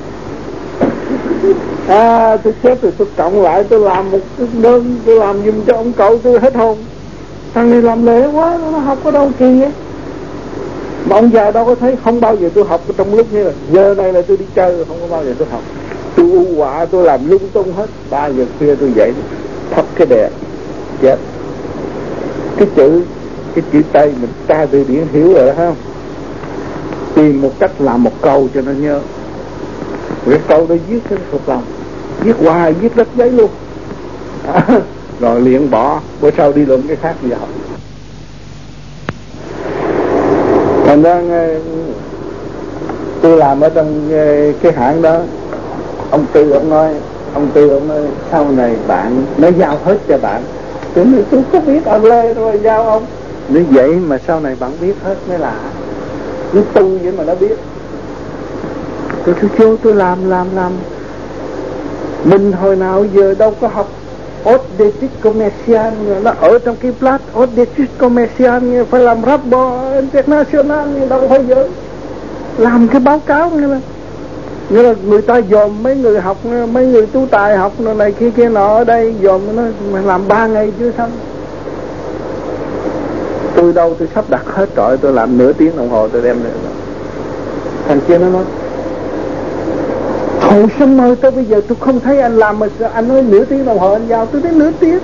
Tôi chết rồi tôi cộng lại tôi làm một cái đơn tôi làm giùm cho ông cậu tôi hết hồn. Thằng này làm lễ quá, nó học ở đâu kỳ vậy. Mà ông già đâu có thấy, không bao giờ tôi học trong lúc như là giờ này là tôi đi chơi, không có bao giờ tôi học. Tôi u quạ, tôi làm lung tung hết. 3 giờ khuya tôi dậy thắp cái đèn chết. Cái chữ Tây mình tra từ điển hiểu rồi đó không? Tìm một cách làm một câu cho nó nhớ. Cái câu đó viết cái thuộc lòng, viết hoài viết đất giấy luôn. Rồi liền bỏ, bữa sau đi luận cái khác bây giờ học. Thành ra tôi làm ở trong cái hãng đó. Ông Tư ông nói sau này bạn nó giao hết cho bạn. Tôi nói tôi có biết ông Lê rồi giao ông. Nếu vậy mà sau này bạn biết hết mới lạ. Nó tu vậy mà nó biết. Tôi vô tôi làm. Mình hồi nào giờ đâu có học Haute d'études commerciales, nó ở trong cái plate Haute d'études commerciales, phải làm rapport international, đâu phải giờ làm cái báo cáo nghĩa là người ta dòm mấy người học, mấy người tu tài học này kia nọ ở đây dòm nó làm 3 ngày chưa xong. Tôi đâu tôi sắp đặt hết trọi, tôi làm nửa tiếng đồng hồ tôi đem lên. Thằng kia nó nói hồi sớm mơ tới bây giờ tôi không thấy anh làm mà anh nói nửa tiếng đồng hồ anh giao, tôi thấy nửa tiếng.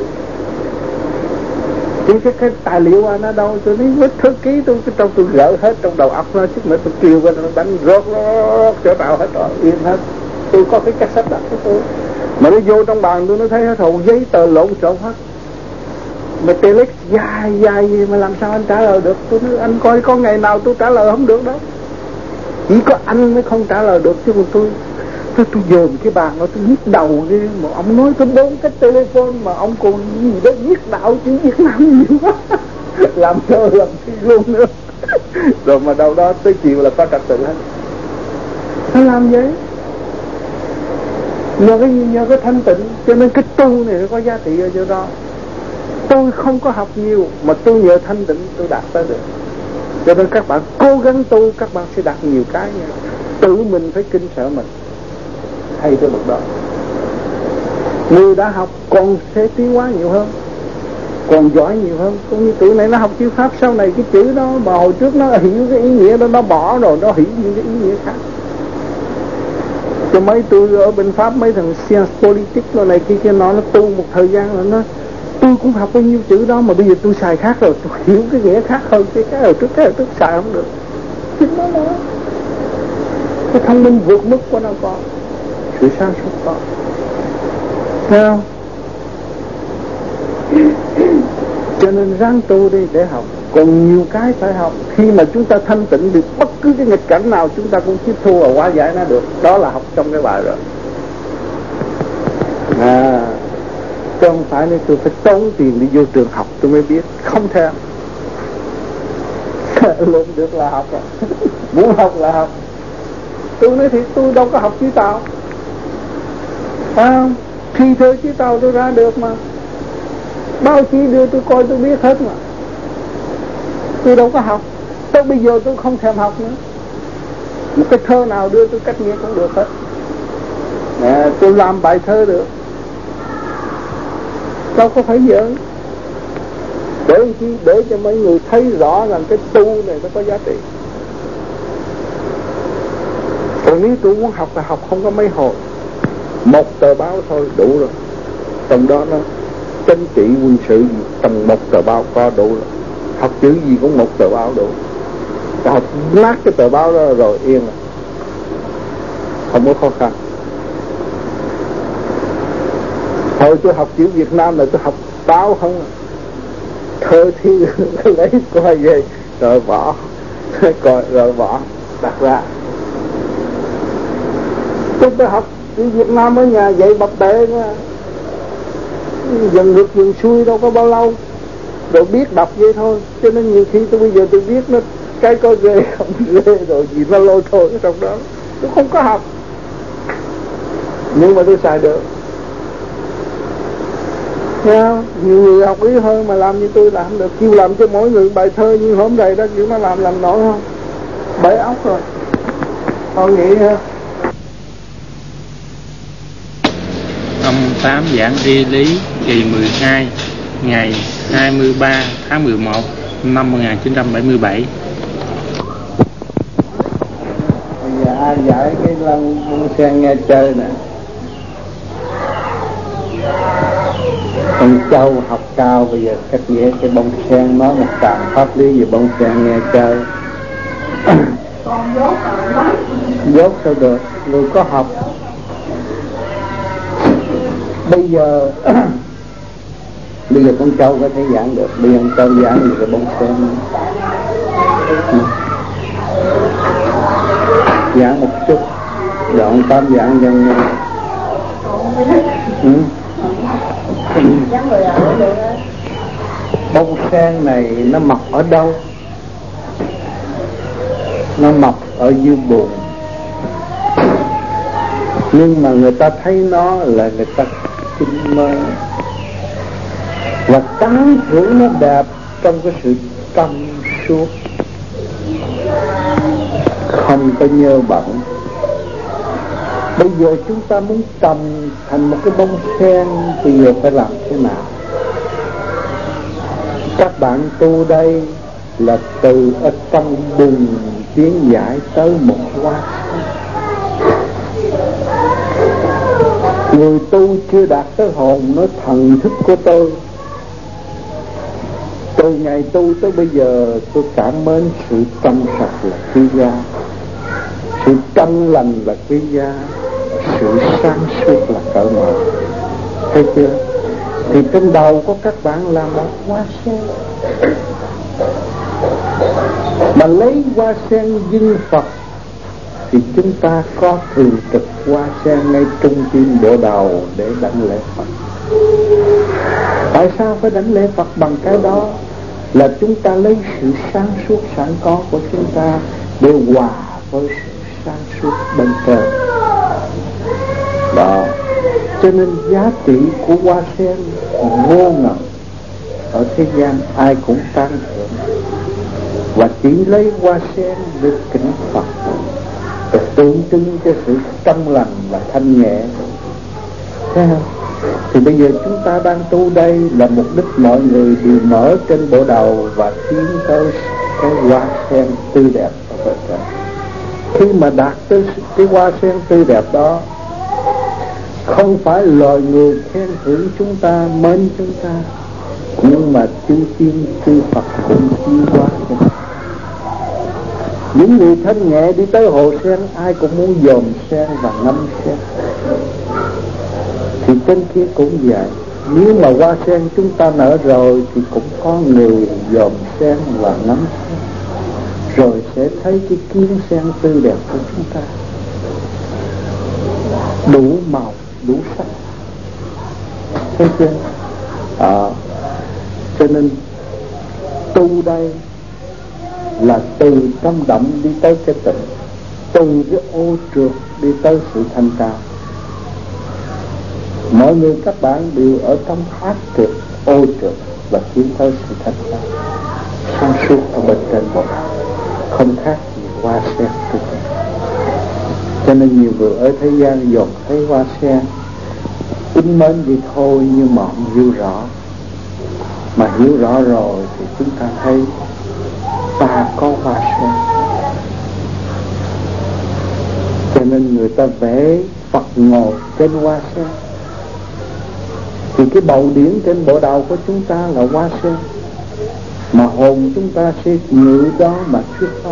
Chứ cái tài liệu anh ở đâu, tôi nói với thư ký tôi trong tôi gỡ hết trong đầu óc nó, chút nữa tôi kêu qua nó đánh rốt trở tạo hết rồi, yên hết. Tôi có cái cassette đặt của tôi. Mà nó vô trong bàn tôi nó thấy hết hồn giấy tờ lộn xộn hết. Mà telex dài gì mà làm sao anh trả lời được. Tôi nói anh coi có ngày nào tôi trả lời không được đâu. Chỉ có anh mới không trả lời được chứ còn tôi dồn cái bàn đó tôi nhức đầu đi. Mà ông nói tôi 4 cái telephone mà ông còn gì đó viết đạo chữ Việt Nam nhiều quá. Làm thơ làm thi luôn nữa. Rồi mà đâu đó tới chiều là có trật tự hết. Sao làm vậy? Nhờ cái thanh tịnh. Cho nên cái tu này nó có giá trị ở chỗ đó. Tôi không có học nhiều mà tôi nhờ thanh tịnh tôi đạt tới được. Cho nên các bạn cố gắng tu, các bạn sẽ đạt nhiều cái nha. tự mình phải kinh sợ mình, hay tới bậc đó. Người đã học còn sẽ tiến hóa nhiều hơn, còn giỏi nhiều hơn. Cũng như tụi này nó học chữ Pháp, sau này cái chữ đó mà hồi trước nó hiểu cái ý nghĩa đó, nó bỏ rồi nó hiểu những cái ý nghĩa khác. Cho mấy tôi ở bên Pháp, mấy thằng science politics lo này kia nó tu một thời gian rồi nó tôi cũng học bao nhiêu chữ đó mà bây giờ tôi xài khác rồi, tôi hiểu cái nghĩa khác hơn cái hồi trước xài không được. Chính nó nữa, cái thông minh vượt mức của nó có, sự sáng suốt có, thấy không? Cho nên ráng tu đi để học, còn nhiều cái phải học. Khi mà chúng ta thanh tịnh được bất cứ cái nghịch cảnh nào chúng ta cũng tiếp thu và hóa giải nó được, đó là học trong cái bài rồi. Chứ không phải nên tôi phải tốn tiền đi vô trường học tôi mới biết, không theo. Luôn được là học rồi. Muốn học là học. Tôi nói thì tôi đâu có học chữ Tàu, phải không? Khi thơ chữ Tàu tôi ra được mà, báo chí đưa tôi coi tôi biết hết mà. Tôi đâu có học. Tới bây giờ tôi không thèm học nữa. Một cái thơ nào đưa tôi cách nghĩa cũng được hết. Tôi làm bài thơ được, đâu có phải giỡn. Để cho mấy người thấy rõ rằng cái tu này nó có giá trị. Còn nếu tôi muốn học là học không có mấy hồi, một tờ báo thôi đủ rồi. Trong đó nó chính trị quân sự gì, trong một tờ báo có đủ rồi. Học chữ gì cũng một tờ báo đủ. Học nát cái tờ báo đó rồi yên rồi, không có khó khăn. Hồi tôi học chữ Việt Nam là tôi học báo không, thơ thi lấy coi về rồi bỏ, coi rồi bỏ, đặt ra. Tôi học chữ Việt Nam ở nhà dạy bập bẹ nữa, dần ngược dần xuôi đâu có bao lâu, rồi biết đọc vậy thôi. Cho nên nhiều khi tôi bây giờ tôi biết nó cái có ghê không ghê rồi gì nó lôi thôi ở trong đó, tôi không có học nhưng mà tôi xài được. Nhiều người học ý hơn mà làm như tôi làm được. Kêu làm cho mỗi người bài thơ như hôm nay đó, kiểu nó làm nổi không? Bể óc rồi. Thôi nghĩ ha. Ông Tám giảng Y lý kỳ 12 ngày 23 tháng 11 năm 1977. Bây giờ ai giải cái lăng bông sen nghe chơi nè. Con Châu học cao bây giờ cách nghĩa cái bông sen, nói một tràng pháp lý về bông sen nghe chơi. Con dốt rồi. Dốt sao được, người có học. Bây giờ con Châu có thể giảng được. Bây giờ con Châu giảng về cái bông sen, giảng một chút, đoạn Tám giảng cho nghe. Bông sen này nó mọc ở đâu? Nó mọc ở dưới bùn, nhưng mà người ta thấy nó là người ta kinh mơ, và tán thưởng nó đẹp trong cái sự trong suốt, không có nhơ bẩn. Bây giờ chúng ta muốn trồng thành một cái bông sen, bây giờ phải làm thế nào? Các bạn tu đây là từ ở trong bùn tiến giải tới một hoa sen. Người tu chưa đạt tới hồn nói thần thức của tôi. Từ ngày tu tới bây giờ tôi cảm mến sự trong sạch là quý giá, sự trong lành là quý giá, sự sáng suốt là cỡ mở. Thấy chưa? Thì trên đầu của các bạn là một hoa sen, mà lấy hoa sen dưng Phật thì chúng ta có thường trực hoa sen ngay trung tim bộ đầu để đảnh lễ Phật. Tại sao phải đảnh lễ Phật bằng cái đó? Là chúng ta lấy sự sáng suốt sẵn có của chúng ta để hòa với sự sáng suốt bên trên đó. Cho nên giá trị của hoa sen vô ngần, ở thế gian ai cũng tán thưởng, và chỉ lấy hoa sen để kính Phật. để tượng trưng cho sự trong lành và thanh nhẹ, thấy không? Thì bây giờ chúng ta đang tu đây là mục đích mọi người đều mở trên bộ đầu và tiến tới cái hoa sen tươi đẹp ở bên trên. Khi mà đạt tới cái hoa sen tươi đẹp đó, không phải loài người khen thưởng chúng ta, mến chúng ta, nhưng mà chư tiên chư Phật cũng chiêu hóa chúng ta. Những người thanh nhẹ đi tới hồ sen, ai cũng muốn dòm sen và ngắm sen. Thì trên kia cũng vậy. Nếu mà hoa sen chúng ta nở rồi thì cũng có người dòm sen và ngắm sen, rồi sẽ thấy cái kiến sen tươi đẹp của chúng ta, đủ màu đủ sắc, thấy chưa? Cho nên tu đây là từ tâm động đi tới cái tịnh, từ cái ô trượt đi tới sự thanh cao. Mọi người các bạn đều ở trong ác trượt, ô trượt và tiến tới sự thanh cao, sáng suốt ở bên trên bộ, không khác gì hoa sen tươi đẹp. Cho nên nhiều người ở thế gian dòm thấy hoa sen kính mến vậy thôi, nhưng mà không hiểu rõ. Mà hiểu rõ rồi thì chúng ta thấy ta có hoa sen. Cho nên người ta vẽ Phật ngồi trên hoa sen. Thì cái bầu điển trên bộ đầu của chúng ta là hoa sen, mà hồn chúng ta sẽ ngự đó mà thuyết pháp.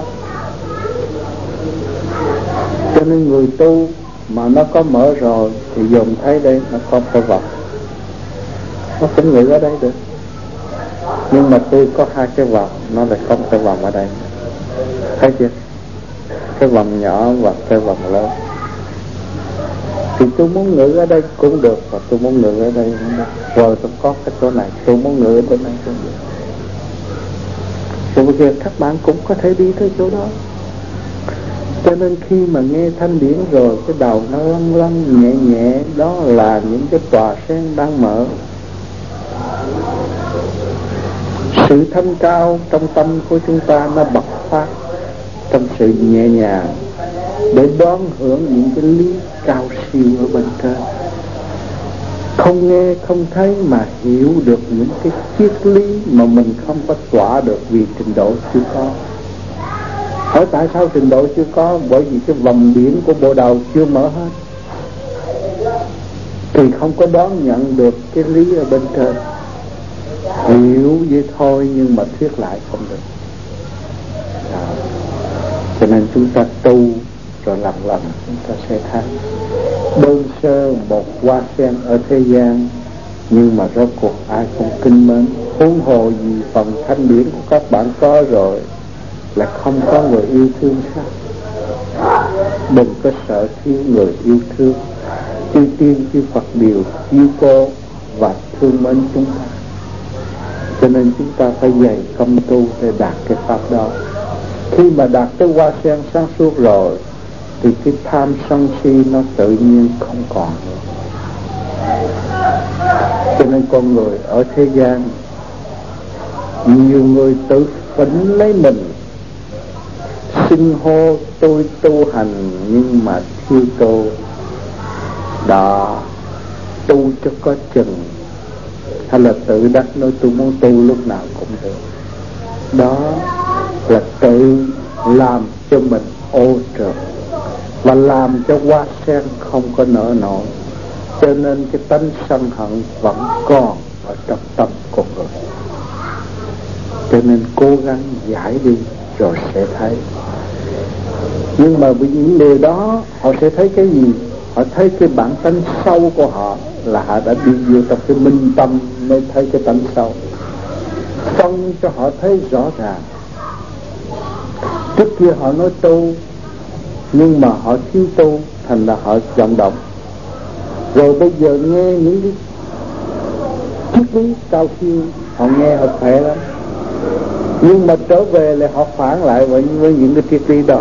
Cho nên người tu mà nó có mở rồi thì dòm thấy đây nó không phải vọng, nó cũng ngự ở đây được. Nhưng mà tôi có hai cái vòng, nó lại không cái vòng ở đây, thấy chưa? Cái vòng nhỏ và cái vòng lớn. Thì tôi muốn ngự ở đây cũng được, và tôi muốn ngự ở đây cũng được. Rồi tôi có cái chỗ này, tôi muốn ngự ở chỗ này cũng được. Rồi bây giờ các bạn cũng có thể đi tới chỗ đó. Cho nên khi mà nghe thanh điển rồi, cái đầu nó lăn lăn nhẹ nhẹ, đó là những cái tòa sen đang mở. Sự thanh cao trong tâm của chúng ta nó bộc phát trong sự nhẹ nhàng, để đón hưởng những cái lý cao siêu ở bên trên. Không nghe không thấy mà hiểu được những cái triết lý mà mình không có tỏa được vì trình độ chưa có. Hỏi tại sao trình độ chưa có? Bởi vì cái vòng điển của bộ đầu chưa mở hết, thì không có đón nhận được cái lý ở bên trên. Hiểu vậy thôi nhưng mà thuyết lại không được. Cho nên chúng ta tu rồi lần lần chúng ta sẽ thấy đơn sơ một hoa sen ở thế gian, nhưng mà rốt cuộc ai cũng kinh mến. Huống hồ gì phần thanh điển của các bạn có rồi là không có người yêu thương sao? Đừng có sợ thiếu người yêu thương. Chư tiên chư Phật đều yêu cô và thương mến chúng ta. Cho nên chúng ta phải dày công tu để đạt cái pháp đó. Khi mà đạt tới hoa sen sáng suốt rồi thì cái tham sân si nó tự nhiên không còn nữa. Cho nên con người ở thế gian, nhiều người tự phỉnh lấy mình, xưng hô tôi tu hành nhưng mà thiếu tu. Đó, tu cho có chừng, hay là tự đắc nói tôi muốn tu lúc nào cũng được. Đó là tự làm cho mình ô trượt và làm cho hoa sen không có nở nổi. Cho nên cái tánh sân hận vẫn còn ở trong tâm con người. Cho nên cố gắng giải đi rồi sẽ thấy. Nhưng mà với những điều đó họ sẽ thấy cái gì? Họ thấy cái bản tánh sâu của họ, là họ đã đi vô trong cái minh tâm mới thấy cái tánh sâu. Phân cho họ thấy rõ ràng. Trước kia họ nói tu, nhưng mà họ thiếu tu, thành ra họ vọng động. Rồi bây giờ nghe những cái triết lý cao siêu, họ nghe họ khỏe lắm, nhưng mà trở về lại họ phản lại với những cái triết lý đó,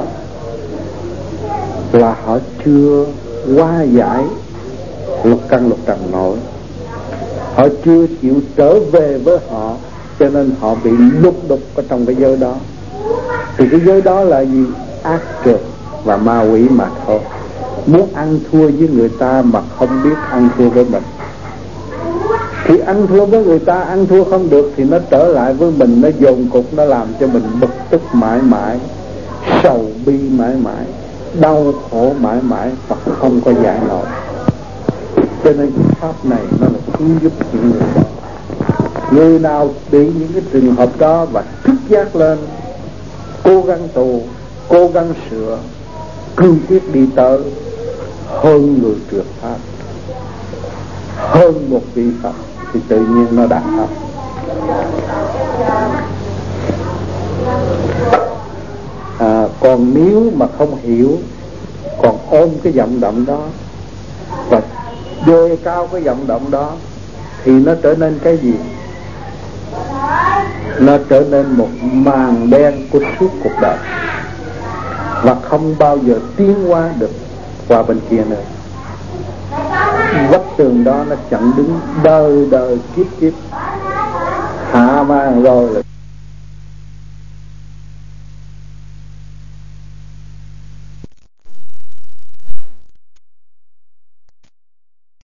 là họ chưa hóa giải lục căn lục trần nổi. Họ chưa chịu trở về với họ, cho nên họ bị lục đục ở trong cái giới đó. Thì cái giới đó là gì? Ác trượt, và ma quỷ mà thôi. Muốn ăn thua với người ta mà không biết ăn thua với mình, thì ăn thua với người ta, ăn thua không được thì nó trở lại với mình, nó dồn cục, nó làm cho mình bực tức mãi mãi, sầu bi mãi mãi, đau khổ mãi mãi và không có giải nổi. Cho nên cái pháp này nó là cứu giúp những người đó. Người nào bị những cái trường hợp đó và thức giác lên, cố gắng tu, cố gắng sửa, cương quyết đi tới, hơn người trượt pháp, hơn một vị Phật, thì tự nhiên nó đạt pháp. Còn nếu mà không hiểu, còn ôm cái vọng động đó và đề cao cái vọng động đó, thì nó trở nên cái gì? Nó trở nên một màn đen của suốt cuộc đời, và không bao giờ tiến hóa được qua bên kia nữa. Vách tường đó nó chặn đứng đời đời kiếp kiếp, hạ man rồi là